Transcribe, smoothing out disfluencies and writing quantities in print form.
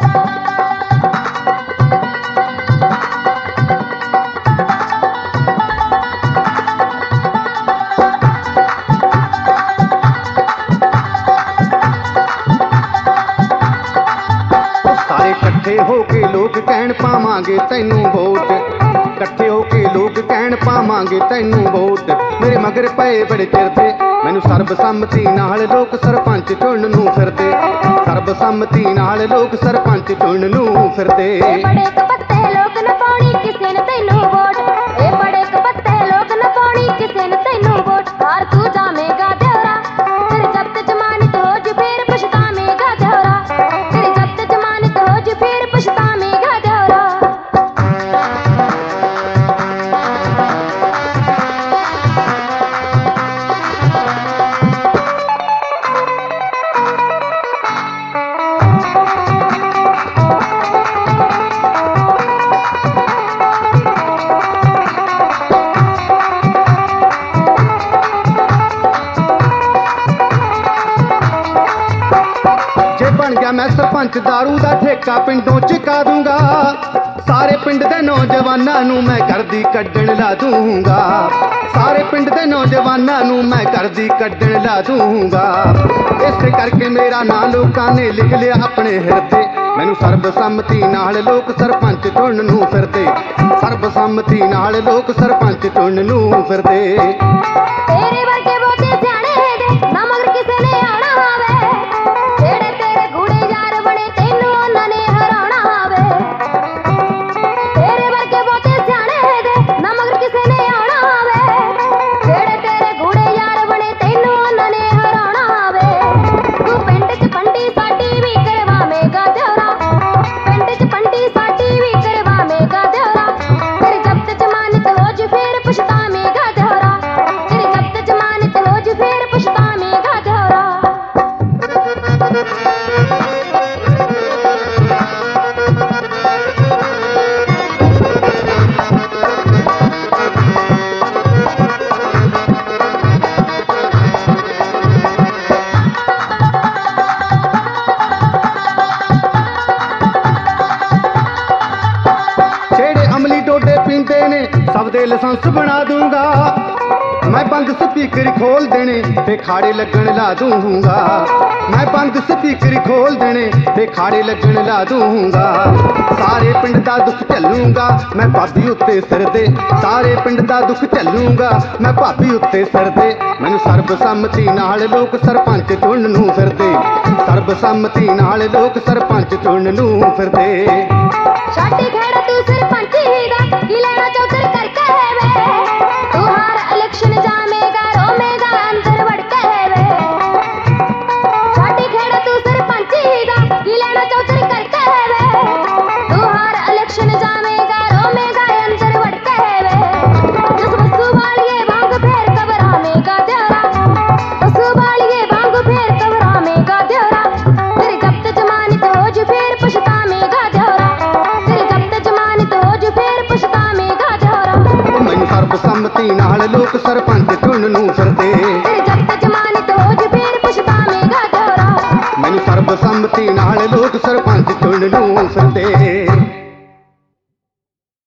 इकट्ठे होके लोग कहण पावांगे तैनू वोट, इकट्ठे होके लोग कहण पावांगे तैनू वोट। मेरे मगर पए बड़े चिरदे मैनू सर्बसम्मति नाल लोग सरपंच चुनन नूं फिरदे, सर्बसम्मति नाल लोग सरपंच चुनन नूं फिरदे। बड़े कपत्ते लोग न पाउणी किसे ने तैनू वोट, ए बड़े कपत्ते लोग न पाउणी किसे ने तैनू वोट। हार तू जावेगा देवरा तेरे जब्त जमानत हो जू फिर पछतावेगा देवरा, तेरे जब्त जमानत हो जू फिर पछतावेगा देवरा। बन गया मैं सरपंच दारू दा ठेका पिंडों चुका दूंगा, सारे पिंड दे नौजवानां नूं मैं घर दी कड्डण ला दूंगा, सारे पिंड दे नौजवानां नूं मैं घर दी कड्डण ला दूंगा। इस करके मेरा नां लोकां ने लिख लिया अपने हिरदे, मैनू सर्बसम्मति नाल लोग सरपंच चुनन नूं फिरदे, सर्बसम्मति नाल लोग सरपंच चुनन नूं फिरदे। तेरे वर्गे बहुते सियाणे दे ना मगर किसे ने आना आवे, जेड़े तेरे गूड़े यार बने तैनू उन्हां ने हराउणा आवे। तेरे वर्गे बहुते सियाणे दे ना मगर किसे ने आना आवे, जेड़े तेरे गूड़े यार बने तैनू उन्हां ने हराउणा आवे। तू पिंड च पंडी साडी भी करवावेगा देवरा, पिंड च पंडी साडी भी करवावेगा देवरा। तेरे जब्त जमानत हो जू फिर पछतावेगा देवरा, तेरे जब्त जमानत हो जू फिर पछतावेगा देवरा। जेड़े अमली डोडे पींदे ने सब दे लाइसेंस बना दूंगा, मैं बंद स्पीकर खोल देने ते खाड़े लगन ला दूंगा, मैं बंद स्पीकर खोल देने ते खाड़े लगन ला दूंगा। सारे पिंड दा दुख झल्लूंगा मैं भाभी उत्ते सिर दे, सारे पिंड दा दुख झल्लूंगा मैं भाभी उत्ते सिर दे। मैनू सर्बसम्मति नाल लोग सरपंच चुनन नूं फिरदे, सर्बसम्मति नाल लोग सरपंच चुनन नूं फिरदे। छाटी खेड़ा तू सरपंच ही दा की लेना चौधर करके है वे, तू हार इलेक्शन जावेगा रोवेगा अंदर वड़ के है वे। छाटी खेड़ा तू सरपंच ही दा की लेना चौधर करके है वे, तू हार इलेक्शन जावेगा रोवेगा अंदर वड़ के है वे। जिस वसु वालिए भांग फेर कबरावेगा देवरा, वसु वालिए भांग फेर कबरावेगा देवरा। तेरे जब्त जमानत हो जू फिर पछतावेगा देवरा, तेरे जब्त जमानत हो जू फिर पछतावेगा देवरा। मैनू सर्बसम्मति नाल लोग सरपंच